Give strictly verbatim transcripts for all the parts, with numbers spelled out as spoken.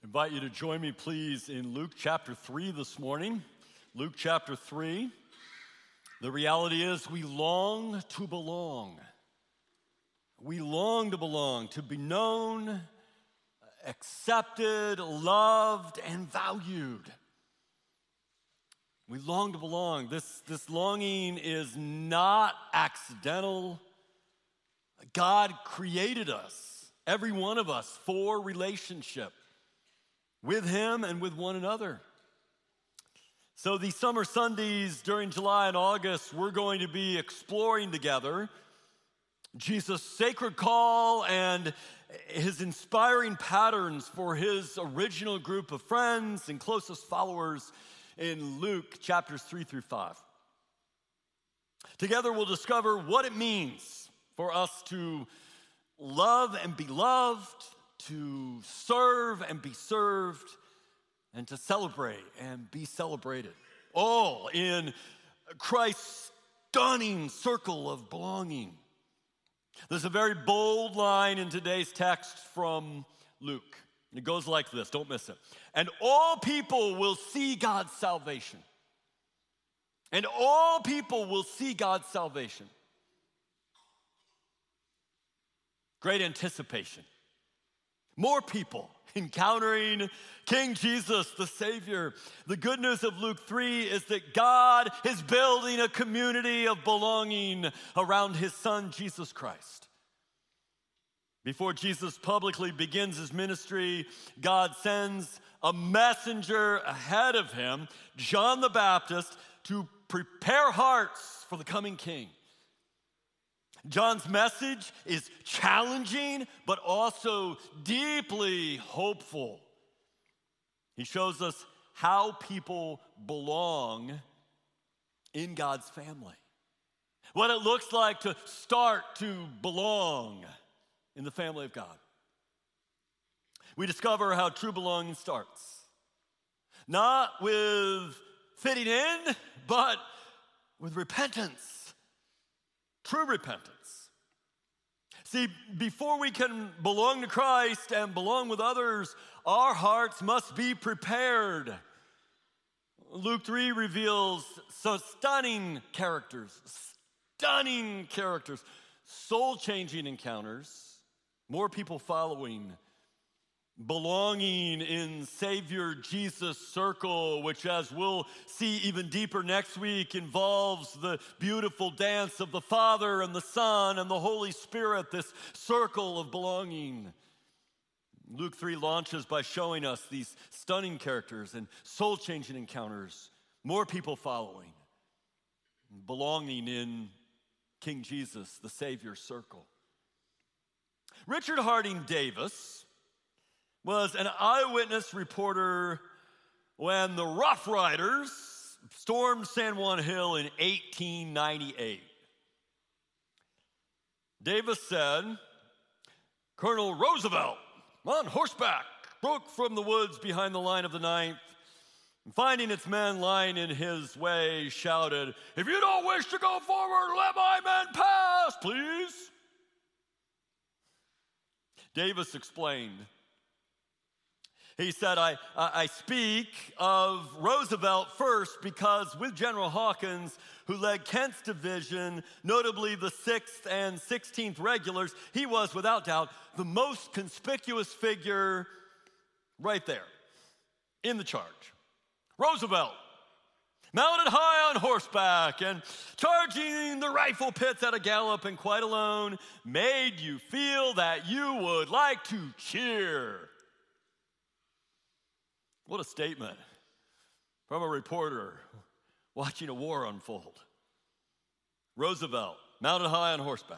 Invite you to join me, please, in Luke chapter three this morning. Luke chapter three. The reality is we long to belong. We long to belong, to be known, accepted, loved, and valued. We long to belong. This, this longing is not accidental. God created us, every one of us, for relationship with Him and with one another. So these summer Sundays during July and August, we're going to be exploring together Jesus' sacred call and His inspiring patterns for His original group of friends and closest followers in Luke chapters three through five. Together we'll discover what it means for us to love and be loved, to serve and be served, and to celebrate and be celebrated, all in Christ's stunning circle of belonging. There's a very bold line in today's text from Luke. It goes like this, don't miss it. And all people will see God's salvation. And all people will see God's salvation. Great anticipation. More people encountering King Jesus, the Savior. The good news of Luke three is that God is building a community of belonging around His Son, Jesus Christ. Before Jesus publicly begins His ministry, God sends a messenger ahead of Him, John the Baptist, to prepare hearts for the coming King. John's message is challenging, but also deeply hopeful. He shows us how people belong in God's family. What it looks like to start to belong in the family of God. We discover how true belonging starts. Not with fitting in, but with repentance. True repentance. See, before we can belong to Christ and belong with others, our hearts must be prepared. Luke three reveals some stunning characters, stunning characters, soul-changing encounters, more people following, belonging in Savior Jesus' circle, which, as we'll see even deeper next week, involves the beautiful dance of the Father and the Son and the Holy Spirit, this circle of belonging. Luke three launches by showing us these stunning characters and soul-changing encounters, more people following, belonging in King Jesus, the Savior's circle. Richard Harding Davis was an eyewitness reporter when the Rough Riders stormed San Juan Hill in eighteen ninety-eight. Davis said, Colonel Roosevelt, on horseback, broke from the woods behind the line of the ninth, and finding its men lying in his way, shouted, "If you don't wish to go forward, let my men pass, please." Davis explained, he said, I, I speak of Roosevelt first because with General Hawkins, who led Kent's division, notably the sixth and sixteenth Regulars, he was, without doubt, the most conspicuous figure right there in the charge. Roosevelt, mounted high on horseback and charging the rifle pits at a gallop and quite alone, made you feel that you would like to cheer. What a statement from a reporter watching a war unfold. Roosevelt, mounted high on horseback.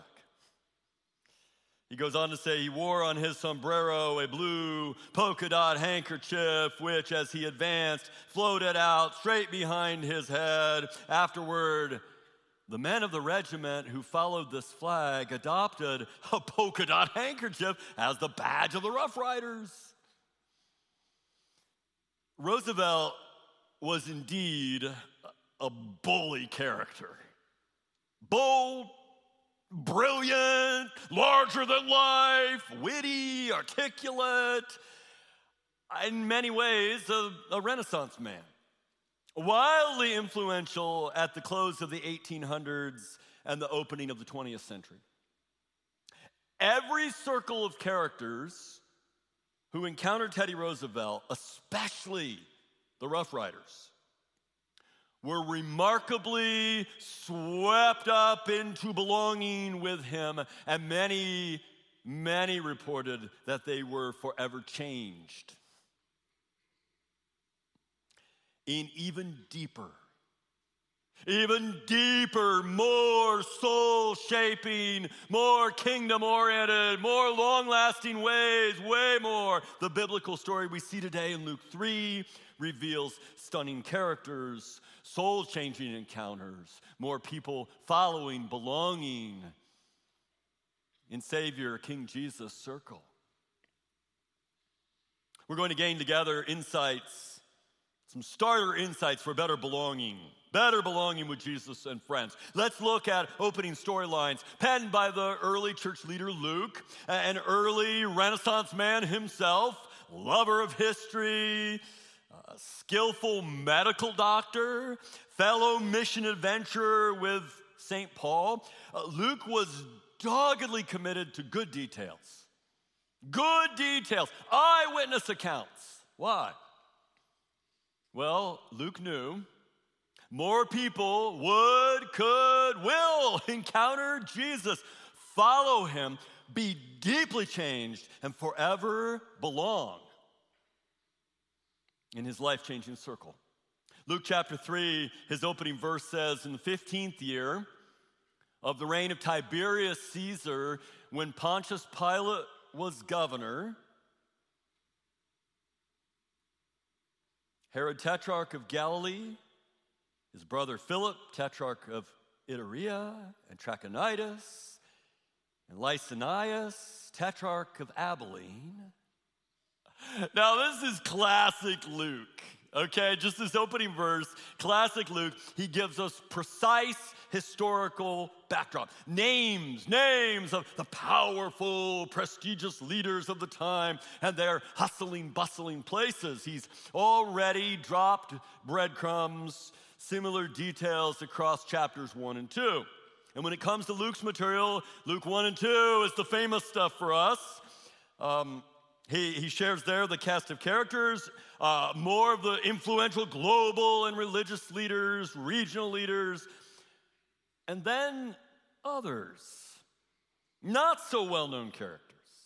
He goes on to say he wore on his sombrero a blue polka dot handkerchief, which as he advanced, floated out straight behind his head. Afterward, the men of the regiment who followed this flag adopted a polka dot handkerchief as the badge of the Rough Riders. Roosevelt was indeed a bully character. Bold, brilliant, larger than life, witty, articulate. in many ways, a, a Renaissance man. Wildly influential at the close of the eighteen hundreds and the opening of the twentieth century. Every circle of characters who encountered Teddy Roosevelt, especially the Rough Riders, were remarkably swept up into belonging with him, and many, many reported that they were forever changed. In even deeper, even deeper, more soul-shaping, more kingdom-oriented, more long-lasting ways, way more. The biblical story we see today in Luke three reveals stunning characters, soul-changing encounters, more people following, belonging in Savior King Jesus' circle. We're going to gain together insights, some starter insights for better belonging. Better belonging with Jesus and friends. Let's look at opening storylines penned by the early church leader Luke, an early Renaissance man himself, lover of history, a skillful medical doctor, fellow mission adventurer with Saint Paul. Uh, Luke was doggedly committed to good details. Good details, eyewitness accounts. Why? Well, Luke knew more people would, could, will encounter Jesus, follow him, be deeply changed, and forever belong in his life-changing circle. Luke chapter three, his opening verse says, in the fifteenth year of the reign of Tiberius Caesar, when Pontius Pilate was governor, Herod tetrarch of Galilee, his brother Philip, tetrarch of Iturea and Trachonitis, and Lysanias, tetrarch of Abilene. Now, this is classic Luke, okay? Just this opening verse, classic Luke. He gives us precise historical backdrop. Names, names of the powerful, prestigious leaders of the time and their hustling, bustling places. He's already dropped breadcrumbs, similar details across chapters one and two. And when it comes to Luke's material, Luke one and two is the famous stuff for us. Um, he, he shares there the cast of characters, uh, more of the influential global and religious leaders, regional leaders, and then others, not so well-known characters,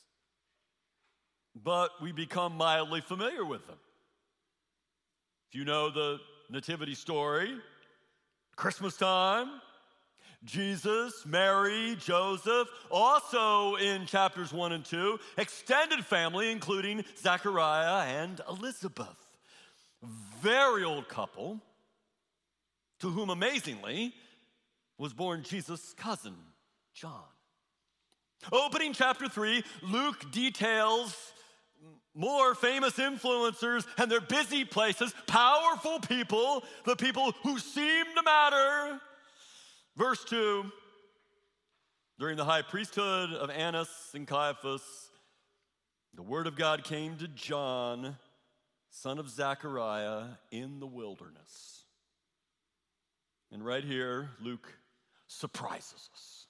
but we become mildly familiar with them. If you know the nativity story, Christmas time, Jesus, Mary, Joseph, also in chapters one and two, extended family, including Zechariah and Elizabeth. Very old couple, to whom amazingly was born Jesus' cousin, John. Opening chapter three, Luke details more famous influencers and their busy places, powerful people, the people who seem to matter. Verse two, during the high priesthood of Annas and Caiaphas, the word of God came to John, son of Zechariah, in the wilderness. And right here, Luke surprises us.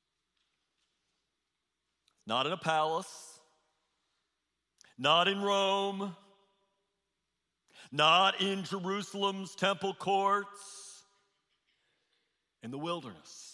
Not in a palace, not in Rome, not in Jerusalem's temple courts, in the wilderness.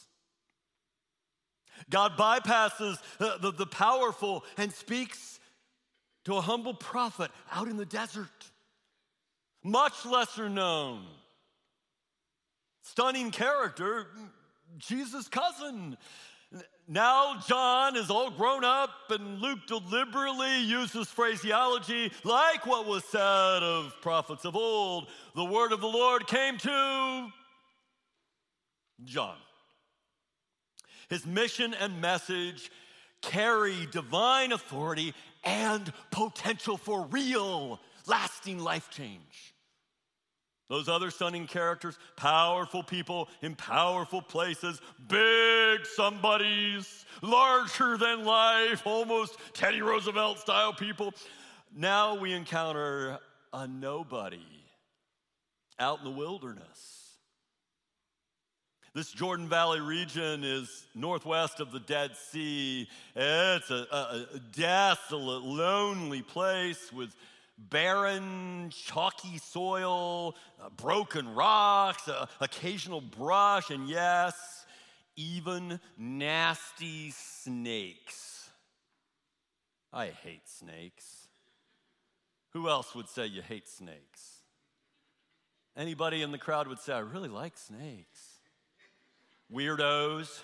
God bypasses the, the, the powerful and speaks to a humble prophet out in the desert, much lesser known. Stunning character, Jesus' cousin. Now John is all grown up, and Luke deliberately uses phraseology like what was said of prophets of old. The word of the Lord came to John. His mission and message carry divine authority and potential for real, lasting life change. Those other stunning characters, powerful people in powerful places, big somebodies, larger than life, almost Teddy Roosevelt style people. Now we encounter a nobody out in the wilderness. This Jordan Valley region is northwest of the Dead Sea. It's a, a, a desolate, lonely place with barren, chalky soil, uh, broken rocks, uh, occasional brush, and yes, even nasty snakes. I hate snakes. Who else would say you hate snakes? Anybody in the crowd would say, I really like snakes. Weirdos.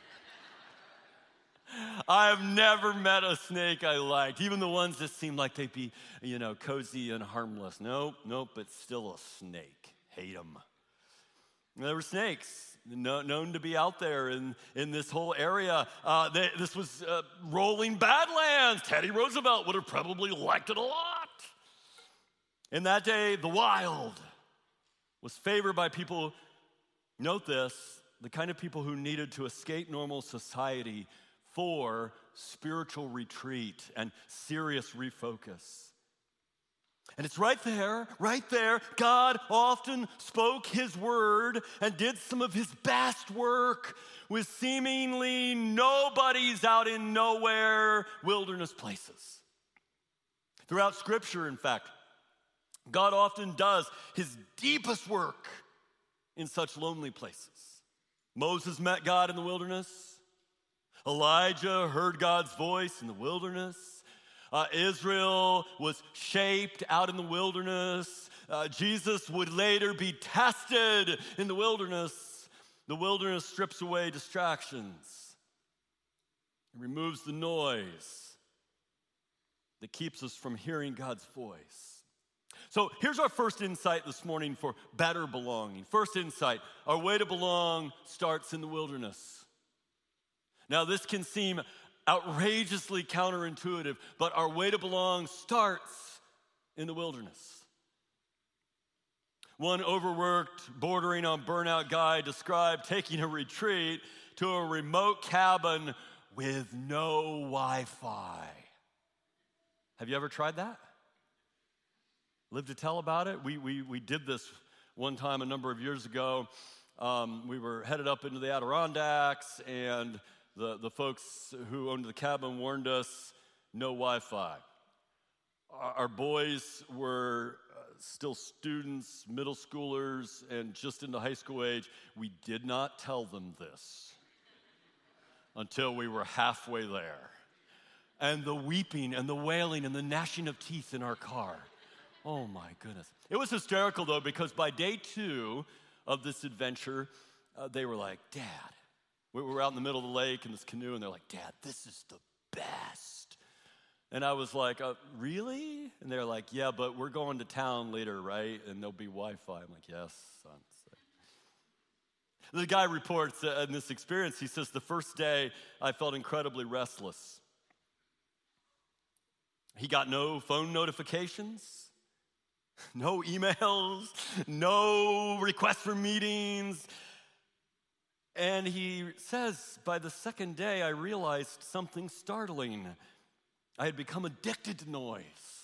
I've never met a snake I liked, even the ones that seemed like they'd be, you know, cozy and harmless. Nope, nope, it's still a snake. Hate them. There were snakes no, known to be out there in, in this whole area. Uh, they, this was uh, rolling badlands. Teddy Roosevelt would have probably liked it a lot. In that day, the wild was favored by people, note this, the kind of people who needed to escape normal society for spiritual retreat and serious refocus. And it's right there, right there, God often spoke his word and did some of his best work with seemingly nobodies out in nowhere wilderness places. Throughout Scripture, in fact, God often does his deepest work in such lonely places. Moses met God in the wilderness. Elijah heard God's voice in the wilderness. Uh, Israel was shaped out in the wilderness. Uh, Jesus would later be tested in the wilderness. The wilderness strips away distractions. It removes the noise that keeps us from hearing God's voice. So here's our first insight this morning for better belonging. First insight, our way to belong starts in the wilderness. Now this can seem outrageously counterintuitive, but our way to belong starts in the wilderness. One overworked, bordering on burnout guy described taking a retreat to a remote cabin with no Wi-Fi. Have you ever tried that? Live to tell about it? We, we, we did this one time a number of years ago. Um, we were headed up into the Adirondacks, and the, the folks who owned the cabin warned us, no Wi-Fi. Our, our boys were uh, still students, middle schoolers, and just into high school age. We did not tell them this until we were halfway there. And the weeping and the wailing and the gnashing of teeth in our car. Oh my goodness. It was hysterical though, because by day two of this adventure, uh, they were like, Dad, we were out in the middle of the lake in this canoe, and they're like, Dad, this is the best. And I was like, uh, really? And they're like, yeah, but we're going to town later, right? And there'll be Wi-Fi. I'm like, yes, son. The guy reports uh, in this experience, he says, the first day I felt incredibly restless. He got no phone notifications. No emails, no requests for meetings. And he says, by the second day, I realized something startling. I had become addicted to noise.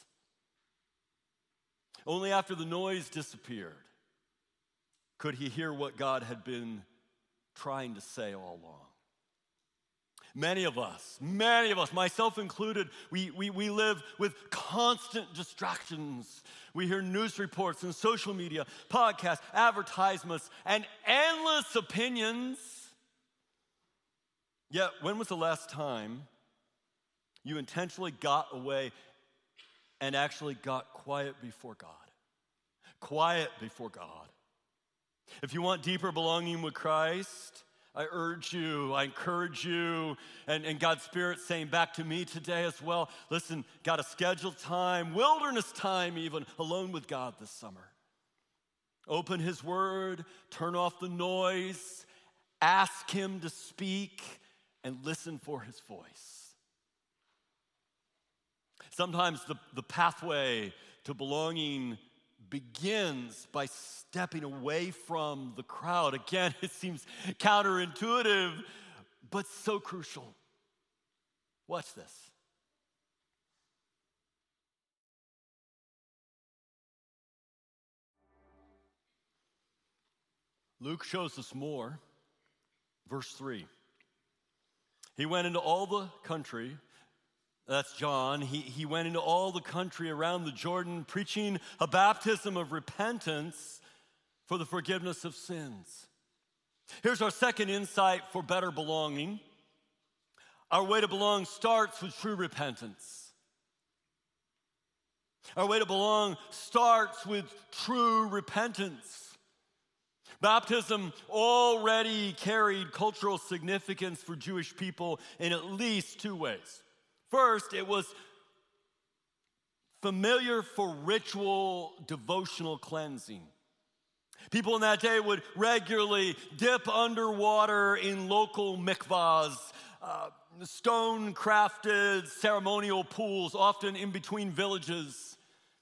Only after the noise disappeared could he hear what God had been trying to say all along. Many of us, many of us, myself included, we, we, we live with constant distractions. We hear news reports and social media, podcasts, advertisements, and endless opinions. Yet, when was the last time you intentionally got away and actually got quiet before God? Quiet before God. If you want deeper belonging with Christ, I urge you, I encourage you, and, and God's Spirit saying back to me today as well, listen, got a scheduled time, wilderness time even, alone with God this summer. Open his word, turn off the noise, ask him to speak, and listen for his voice. Sometimes the, the pathway to belonging begins by stepping away from the crowd. Again, it seems counterintuitive, but so crucial. Watch this. Luke shows us more. Verse three. He went into all the country, that's John, he, he went into all the country around the Jordan, preaching a baptism of repentance for the forgiveness of sins. Here's our second insight for better belonging. Our way to belong starts with true repentance. Our way to belong starts with true repentance. Baptism already carried cultural significance for Jewish people in at least two ways. First, it was familiar for ritual devotional cleansing. People in that day would regularly dip underwater in local mikvahs, uh, stone-crafted ceremonial pools, often in between villages.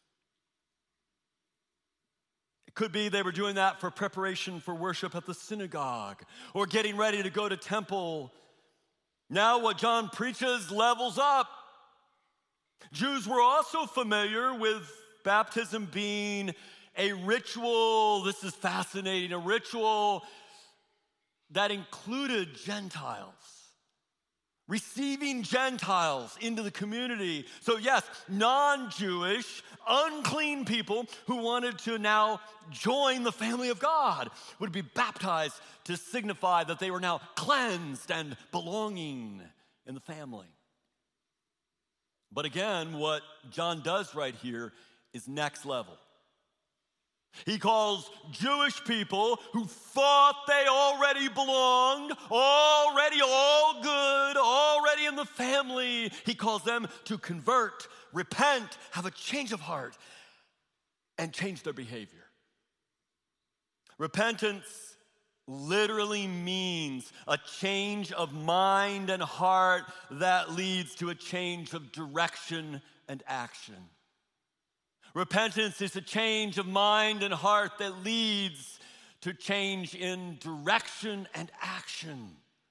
It could be they were doing that for preparation for worship at the synagogue or getting ready to go to temple. Now what John preaches levels up. Jews were also familiar with baptism being a ritual, this is fascinating, a ritual that included Gentiles. Receiving Gentiles into the community. So yes, non-Jewish, unclean people who wanted to now join the family of God would be baptized to signify that they were now cleansed and belonging in the family. But again, what John does right here is next level. He calls Jewish people who thought they already belonged, already all good, already in the family. He calls them to convert, repent, have a change of heart, and change their behavior. Repentance literally means a change of mind and heart that leads to a change of direction and action. Repentance is a change of mind and heart that leads to change in direction and action.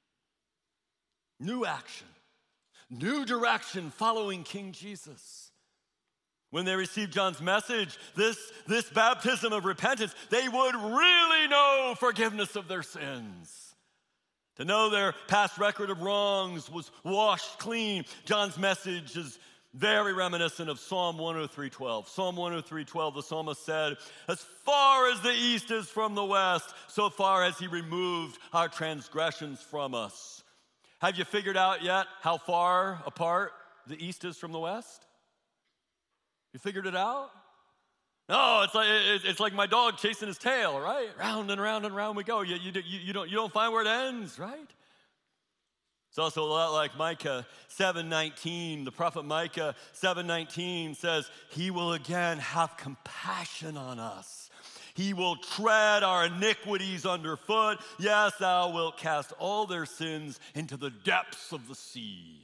New action, new direction following King Jesus. When they received John's message, this, this baptism of repentance, they would really know forgiveness of their sins. To know their past record of wrongs was washed clean. John's message is very reminiscent of Psalm one oh three twelve. Psalm one oh three twelve, the psalmist said, as far as the east is from the west, so far has he removed our transgressions from us. Have you figured out yet how far apart the east is from the west? You figured it out? No, it's like it's like my dog chasing his tail, right? Round and round and round we go. You, you, you, you, don't, you don't find where it ends, right? It's also a lot like Micah seven nineteen. The prophet Micah seven nineteen says, he will again have compassion on us. He will tread our iniquities underfoot. Yes, thou wilt cast all their sins into the depths of the sea.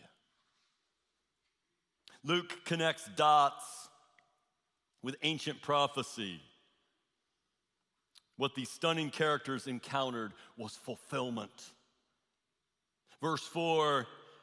Luke connects dots with ancient prophecy. What these stunning characters encountered was fulfillment. Verse four,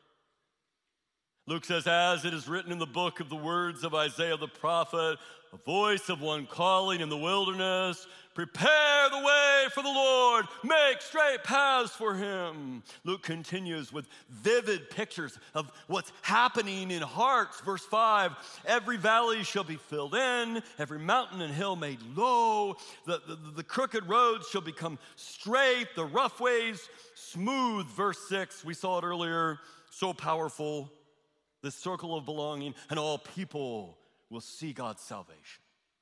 Luke says, as it is written in the book of the words of Isaiah the prophet, a voice of one calling in the wilderness, prepare the way for the Lord, make straight paths for him. Luke continues with vivid pictures of what's happening in hearts. Verse five, every valley shall be filled in, every mountain and hill made low, the, the, the crooked roads shall become straight, the rough ways smooth. Verse six, we saw it earlier, so powerful, this circle of belonging, and all people will see God's salvation.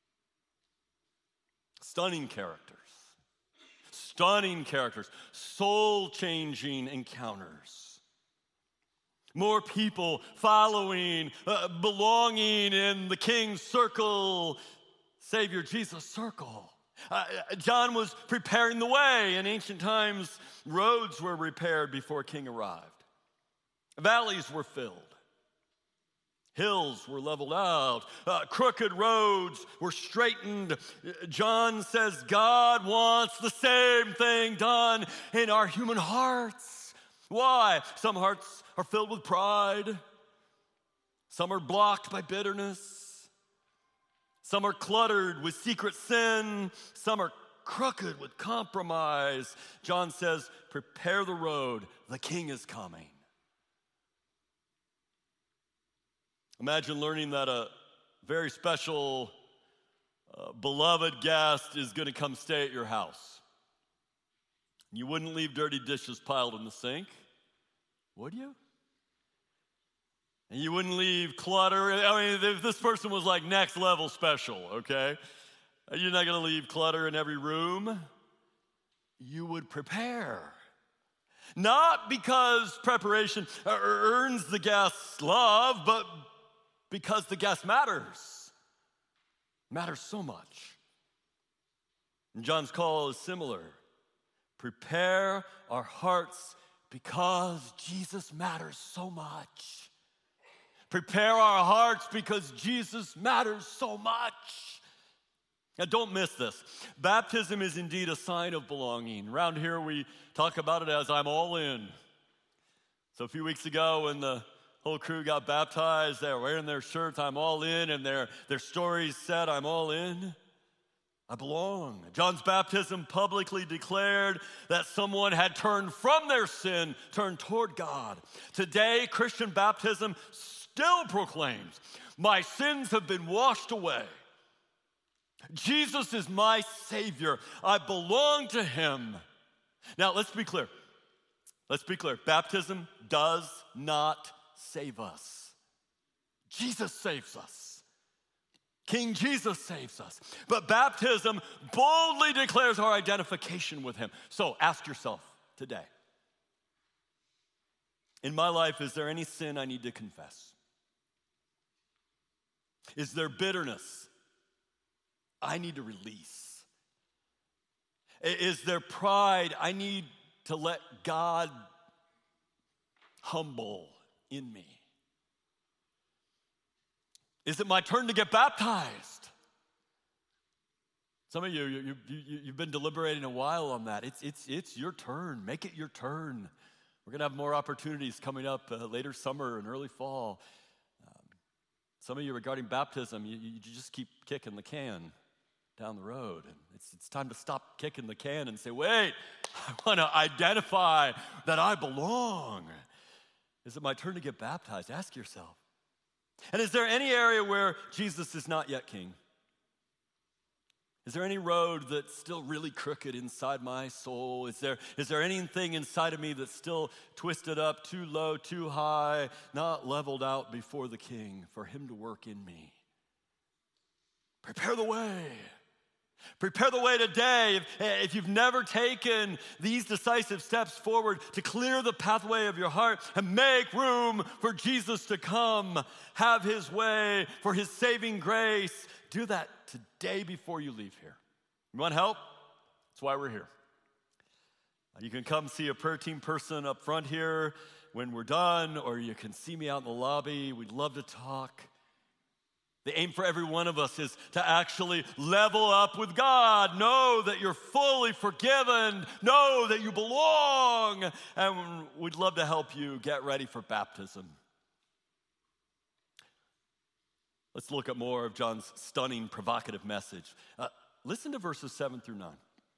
Stunning characters, stunning characters, soul-changing encounters. More people following, uh, belonging in the King's circle, Savior Jesus' circle. Uh, John was preparing the way. In ancient times, roads were repaired before King arrived. Valleys were filled. Hills were leveled out. Uh, crooked roads were straightened. John says God wants the same thing done in our human hearts. Why? Some hearts are filled with pride. Some are blocked by bitterness. Some are cluttered with secret sin. Some are crooked with compromise. John says, prepare the road, the king is coming. Imagine learning that a very special, uh, beloved guest is going to come stay at your house. You wouldn't leave dirty dishes piled in the sink, would you? And you wouldn't leave clutter. I mean, if this person was like next level special, okay? You're not going to leave clutter in every room. You would prepare. Not because preparation earns the guest's love, but because the guest matters. Matters so much. And John's call is similar. Prepare our hearts because Jesus matters so much. Prepare our hearts because Jesus matters so much. Now, don't miss this. Baptism is indeed a sign of belonging. Around here, we talk about it as I'm all in. So a few weeks ago, when the whole crew got baptized, they were wearing their shirts, I'm all in, and their, their stories said, I'm all in. I belong. John's baptism publicly declared that someone had turned from their sin, turned toward God. Today, Christian baptism still proclaims, my sins have been washed away. Jesus is my Savior. I belong to him. Now, let's be clear. Let's be clear. Baptism does not save us. Jesus saves us. King Jesus saves us. But baptism boldly declares our identification with him. So ask yourself today, in my life, is there any sin I need to confess? Is there bitterness I need to release? Is there pride I need to let God humble in me? Is it my turn to get baptized? Some of you, you, you, you've been deliberating a while on that. It's, it's, it's your turn. Make it your turn. We're going to have more opportunities coming up uh, later summer and early fall. Um, some of you regarding baptism, you, you just keep kicking the can down the road. And it's, it's time to stop kicking the can and say, wait, I want to identify that I belong. Is it my turn to get baptized? Ask yourself. And is there any area where Jesus is not yet king? Is there any road that's still really crooked inside my soul? Is there, is there anything inside of me that's still twisted up, too low, too high, not leveled out before the king for him to work in me? Prepare the way. Prepare the way today. If, if you've never taken these decisive steps forward to clear the pathway of your heart and make room for Jesus to come, have his way, for his saving grace, do that today before you leave here. You want help? That's why we're here. You can come see a prayer team person up front here when we're done, or you can see me out in the lobby. We'd love to talk. The aim for every one of us is to actually level up with God. Know that you're fully forgiven. Know that you belong. And we'd love to help you get ready for baptism. Let's look at more of John's stunning, provocative message. Uh, listen to verses seven through nine.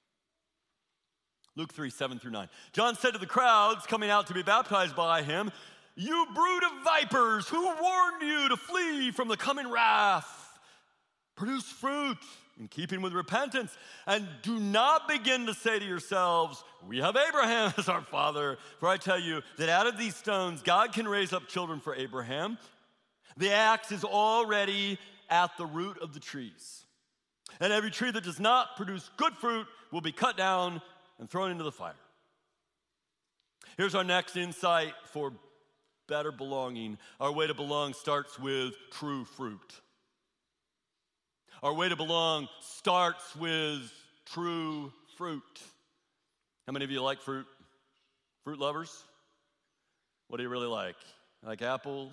Luke three, seven through nine. John said to the crowds coming out to be baptized by him, you brood of vipers, who warned you to flee from the coming wrath? Produce fruit in keeping with repentance, and do not begin to say to yourselves, we have Abraham as our father. For I tell you that out of these stones, God can raise up children for Abraham. The axe is already at the root of the trees. And every tree that does not produce good fruit will be cut down and thrown into the fire. Here's our next insight for better belonging. Our way to belong starts with true fruit. Our way to belong starts with true fruit. How many of you like fruit? Fruit lovers? What do you really like? Like apples?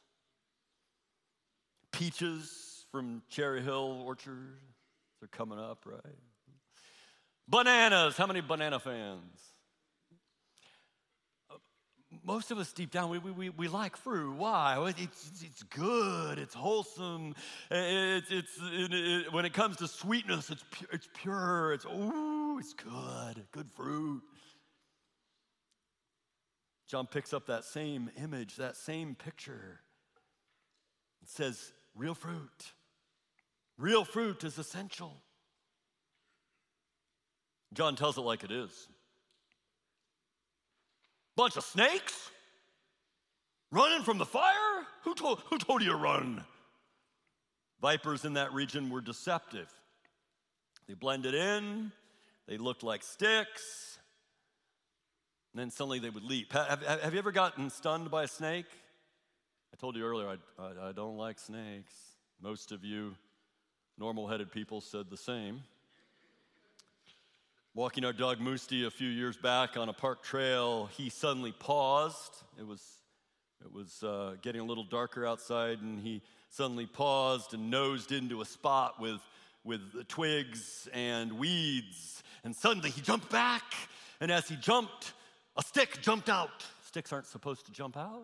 Peaches from Cherry Hill Orchard? They're coming up, right? Bananas. How many banana fans? most of us deep down, we, we, we like fruit. Why? It's, it's good, it's wholesome. It's, it's, it, it, when it comes to sweetness, it's, pu- it's pure, it's, ooh, it's good, good fruit. John picks up that same image, that same picture. It says, real fruit. Real fruit is essential. John tells it like it is. Bunch of snakes running from the fire? Who told, who told you to run? Vipers in that region were deceptive. They blended in, they looked like sticks, and then suddenly they would leap. Have, have, have you ever gotten stunned by a snake? I told you earlier, I, I, I don't like snakes. Most of you normal-headed people said the same. Walking our dog Moosty a few years back on a park trail, he suddenly paused. It was, it was uh, getting a little darker outside, and he suddenly paused and nosed into a spot with, with twigs and weeds. And suddenly he jumped back, and as he jumped, a stick jumped out. Sticks aren't supposed to jump out.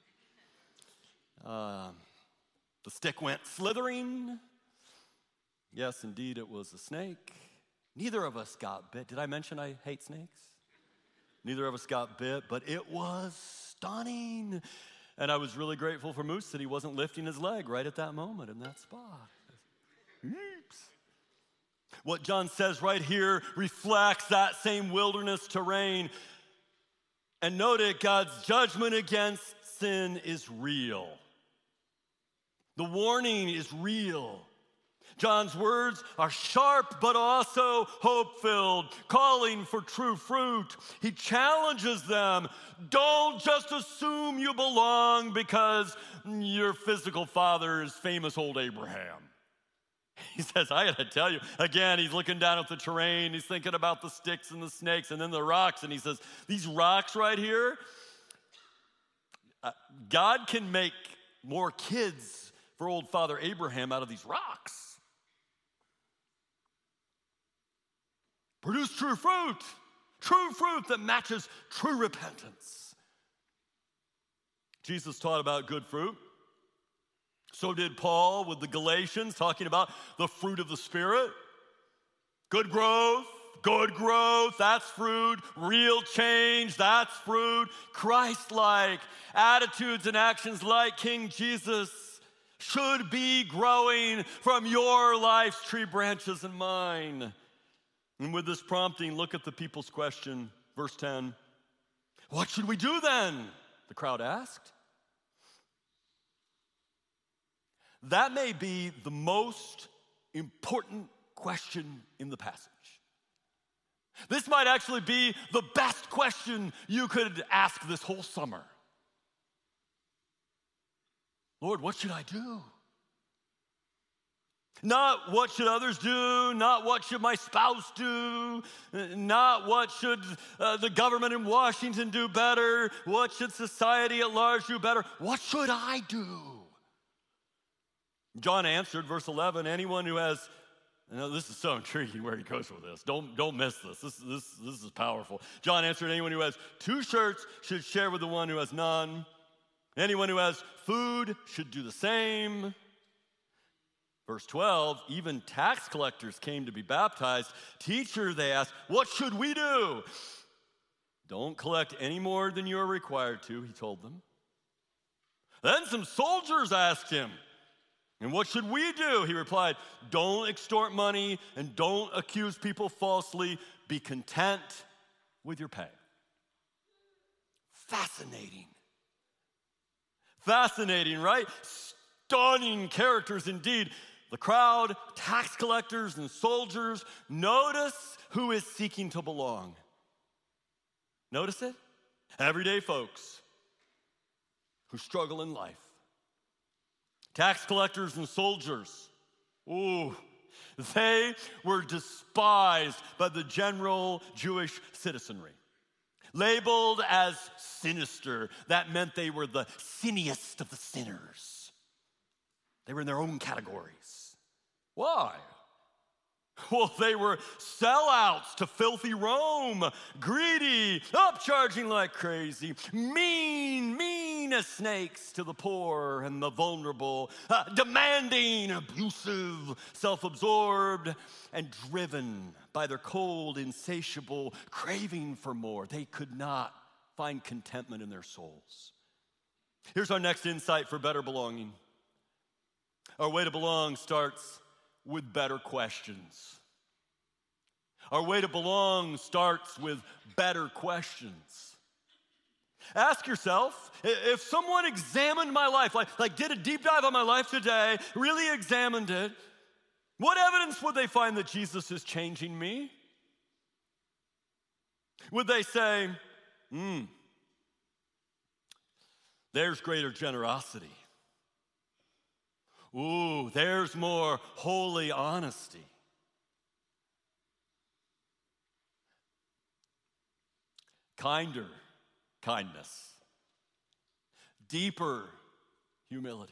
Uh, the stick went slithering. Yes, indeed, it was a snake. Neither of us got bit. Did I mention I hate snakes? Neither of us got bit, but it was stunning. And I was really grateful for Moose that he wasn't lifting his leg right at that moment in that spot. Oops. What John says right here reflects that same wilderness terrain. And note it, God's judgment against sin is real. The warning is real. John's words are sharp but also hope-filled, calling for true fruit. He challenges them. Don't just assume you belong because your physical father is famous old Abraham. He says, I gotta tell you, again, he's looking down at the terrain, he's thinking about the sticks and the snakes and then the rocks, and he says, these rocks right here, uh, God can make more kids for old Father Abraham out of these rocks. Produce true fruit, true fruit that matches true repentance. Jesus taught about good fruit. So did Paul with the Galatians, talking about the fruit of the Spirit. Good growth, good growth, that's fruit. Real change, that's fruit. Christ-like attitudes and actions like King Jesus should be growing from your life's tree branches and mine. And with this prompting, look at the people's question, verse ten. What should we do then? The crowd asked. That may be the most important question in the passage. This might actually be the best question you could ask this whole summer. Lord, what should I do? Not what should others do, not what should my spouse do, not what should uh, the government in Washington do better, what should society at large do better, what should I do? John answered, verse eleven, anyone who has, you know, this is so intriguing where he goes with this. Don't, don't miss this. This, this. this is powerful. John answered, anyone who has two shirts should share with the one who has none. Anyone who has food should do the same. Verse twelve, even tax collectors came to be baptized. Teacher, they asked, what should we do? Don't collect any more than you are required to, he told them. Then some soldiers asked him, and what should we do? He replied, don't extort money and don't accuse people falsely. Be content with your pay. Fascinating. Fascinating, right? Stunning characters indeed. The crowd, tax collectors, and soldiers. Notice who is seeking to belong. Notice it? Everyday folks who struggle in life. Tax collectors and soldiers. Ooh, they were despised by the general Jewish citizenry. Labeled as sinister. That meant they were the sinniest of the sinners. They were in their own categories. Why? Well, they were sellouts to filthy Rome, greedy, upcharging like crazy, mean, mean as snakes to the poor and the vulnerable, uh, demanding, abusive, self-absorbed, and driven by their cold, insatiable craving for more. They could not find contentment in their souls. Here's our next insight for better belonging. Our way to belong starts with better questions. Our way to belong starts with better questions. Ask yourself, if someone examined my life, like, like did a deep dive on my life today, really examined it, what evidence would they find that Jesus is changing me? Would they say, hmm, there's greater generosity. Ooh, there's more holy honesty. Kinder kindness. Deeper humility.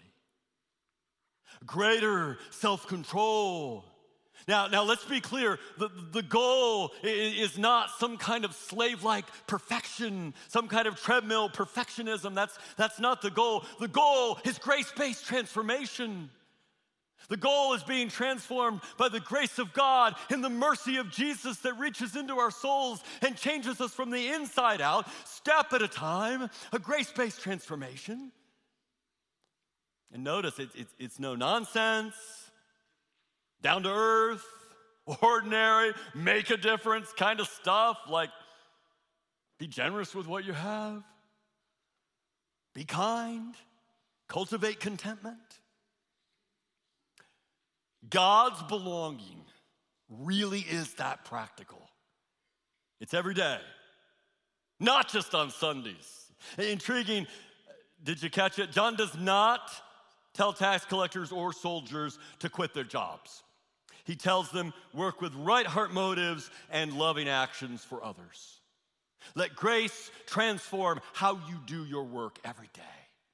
Greater self-control. Now, now let's be clear, the, the goal is not some kind of slave-like perfection, some kind of treadmill perfectionism. That's, that's not the goal. The goal is grace-based transformation. The goal is being transformed by the grace of God and the mercy of Jesus that reaches into our souls and changes us from the inside out, step at a time, a grace-based transformation. And notice, it, it, it's no nonsense, down to earth, ordinary, make a difference kind of stuff, like be generous with what you have, be kind, cultivate contentment. God's belonging really is that practical. It's every day, not just on Sundays. Intriguing, did you catch it? John does not tell tax collectors or soldiers to quit their jobs. He tells them, work with right heart motives and loving actions for others. Let grace transform how you do your work every day.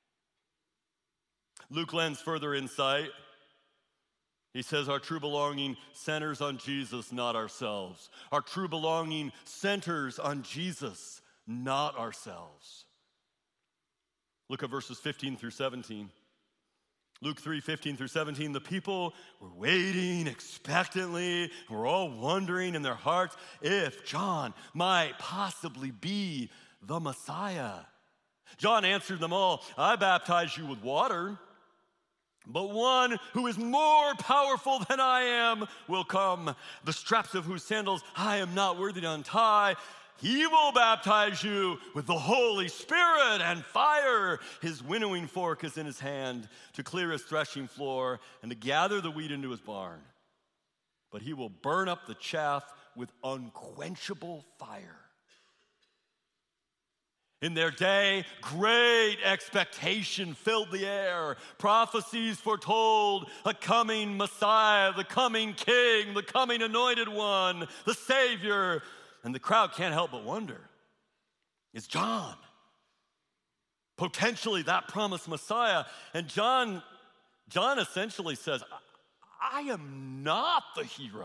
Luke lends further insight. He says our true belonging centers on Jesus, not ourselves. Our true belonging centers on Jesus, not ourselves. Look at verses fifteen through seventeen. Luke three, fifteen through seventeen, the people were waiting expectantly, and were all wondering in their hearts if John might possibly be the Messiah. John answered them all, I baptize you with water, but one who is more powerful than I am will come, the straps of whose sandals I am not worthy to untie. He will baptize you with the Holy Spirit and fire. His winnowing fork is in his hand to clear his threshing floor and to gather the wheat into his barn. But he will burn up the chaff with unquenchable fire. In their day, great expectation filled the air. Prophecies foretold a coming Messiah, the coming King, the coming Anointed One, the Savior. And the crowd can't help but wonder, is John potentially that promised Messiah? And John, John essentially says, I am not the hero.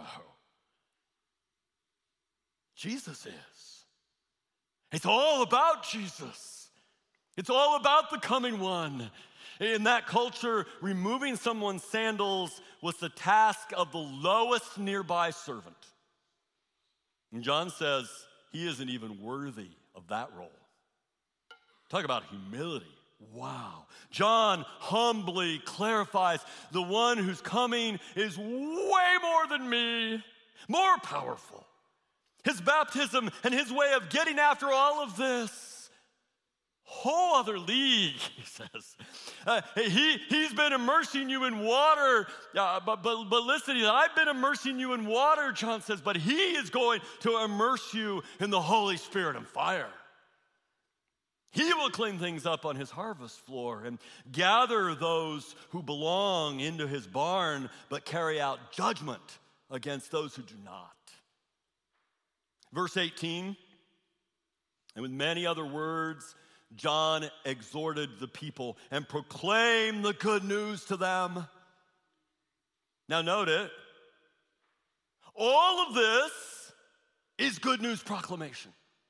Jesus is. It's all about Jesus. It's all about the coming one. In that culture, removing someone's sandals was the task of the lowest nearby servant. And John says he isn't even worthy of that role. Talk about humility. Wow. John humbly clarifies the one who's coming is way more than me, more powerful. His baptism and his way of getting after all of this, whole other league, he says. Uh, he, he's been immersing you in water, uh, but, but, but listen, I've been immersing you in water, John says, but he is going to immerse you in the Holy Spirit and fire. He will clean things up on his harvest floor and gather those who belong into his barn, but carry out judgment against those who do not. Verse eighteen, and with many other words, John exhorted the people and proclaimed the good news to them. Now note it, All of this is good news proclamation.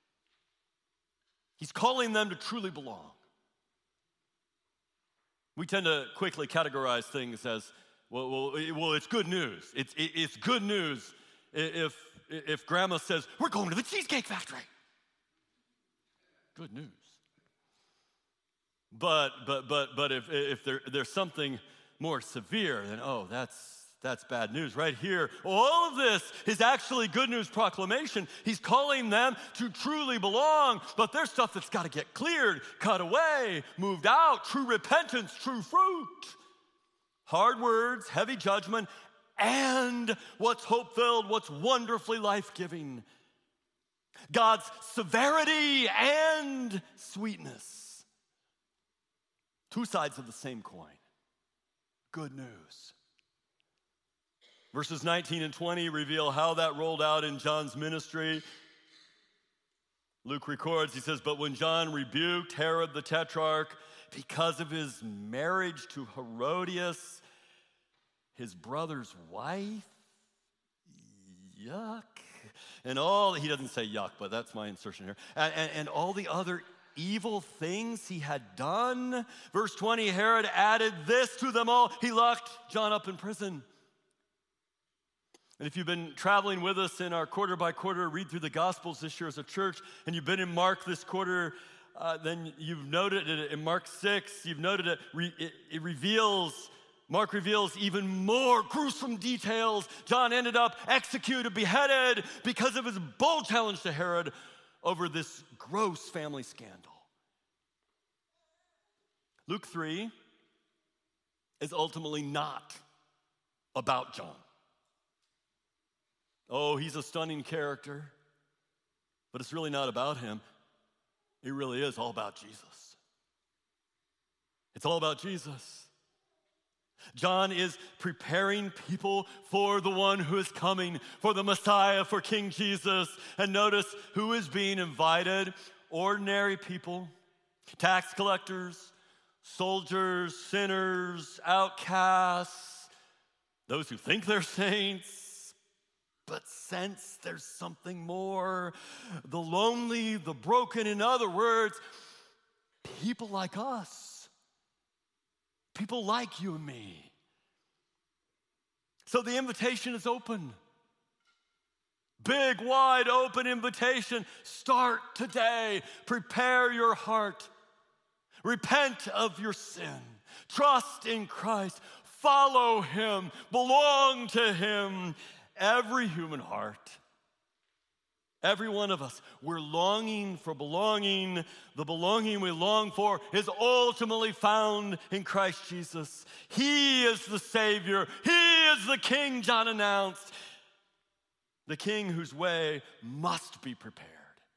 He's calling them to truly belong. We tend to quickly categorize things as, well, well, well it's good news. It's, it, it's good news if, if grandma says, we're going to the Cheesecake Factory. Good news. But but but but if if there, there's something more severe, then oh, that's that's bad news. Right here, all of this is actually good news proclamation. He's calling them to truly belong, but there's stuff that's got to get cleared, cut away, moved out, true repentance, true fruit. Hard words, heavy judgment, and what's hope-filled, what's wonderfully life-giving. God's severity and sweetness. Two sides of the same coin. Good news. Verses nineteen and twenty reveal how that rolled out in John's ministry. Luke records, he says, but when John rebuked Herod the Tetrarch because of his marriage to Herodias, his brother's wife, yuck. And all, he doesn't say yuck, but that's my insertion here. And, and, and all the other evil things he had done. Verse twenty, Herod added this to them all. He locked John up in prison. And if you've been traveling with us in our quarter by quarter read through the Gospels this year as a church, and you've been in Mark this quarter, uh, then you've noted it in Mark six, you've noted it, it, it reveals, Mark reveals even more gruesome details. John ended up executed, beheaded because of his bold challenge to Herod over this gross family scandal. Luke three is ultimately not about John. Oh, he's a stunning character, but it's really not about him. It really is all about Jesus. It's all about Jesus. John is preparing people for the one who is coming, for the Messiah, for King Jesus. And notice who is being invited: ordinary people, tax collectors, soldiers, sinners, outcasts, those who think they're saints, but sense there's something more. The lonely, the broken, in other words, people like us. People like you and me. So the invitation is open. Big, wide open invitation. Start today. Prepare your heart. Repent of your sin. Trust in Christ. Follow him. Belong to him. Every human heart, every one of us, we're longing for belonging. The belonging we long for is ultimately found in Christ Jesus. He is the Savior. He is the King John announced. The King whose way must be prepared.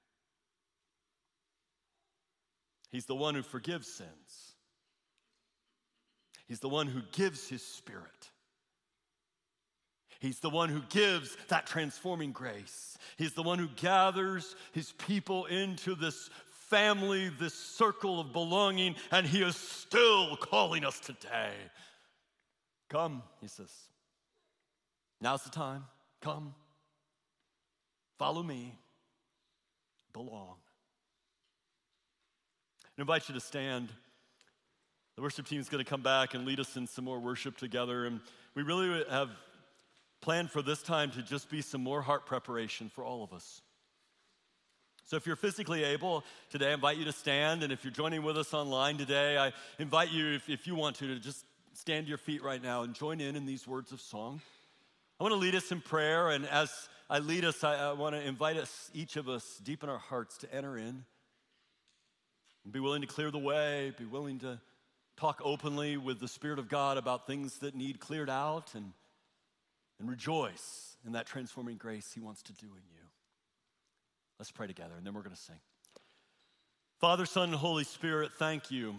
He's the one who forgives sins. He's the one who gives his Spirit. He's the one who gives that transforming grace. He's the one who gathers his people into this family, this circle of belonging, and he is still calling us today. Come, he says. Now's the time. Come. Follow me. Belong. I invite you to stand. The worship team is going to come back and lead us in some more worship together, and we really have planned for this time to just be some more heart preparation for all of us. So if you're physically able today, I invite you to stand. And if you're joining with us online today, I invite you, if, if you want to, to just stand to your feet right now and join in in these words of song. I want to lead us in prayer. And as I lead us, I, I want to invite us, each of us, deep in our hearts to enter in. And be willing to clear the way. Be willing to talk openly with the Spirit of God about things that need cleared out. And And rejoice in that transforming grace he wants to do in you. Let's pray together, and then we're going to sing. Father, Son, and Holy Spirit, thank you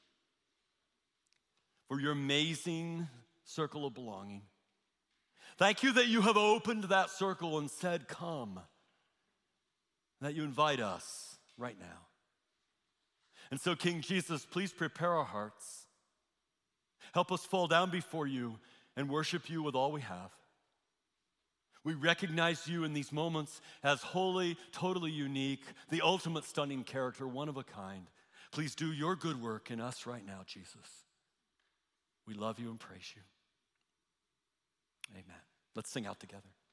for your amazing circle of belonging. Thank you that you have opened that circle and said, come, that you invite us right now. And so, King Jesus, please prepare our hearts. Help us fall down before you and worship you with all we have. We recognize you in these moments as holy, totally unique, the ultimate stunning character, one of a kind. Please do your good work in us right now, Jesus. We love you and praise you. Amen. Let's sing out together.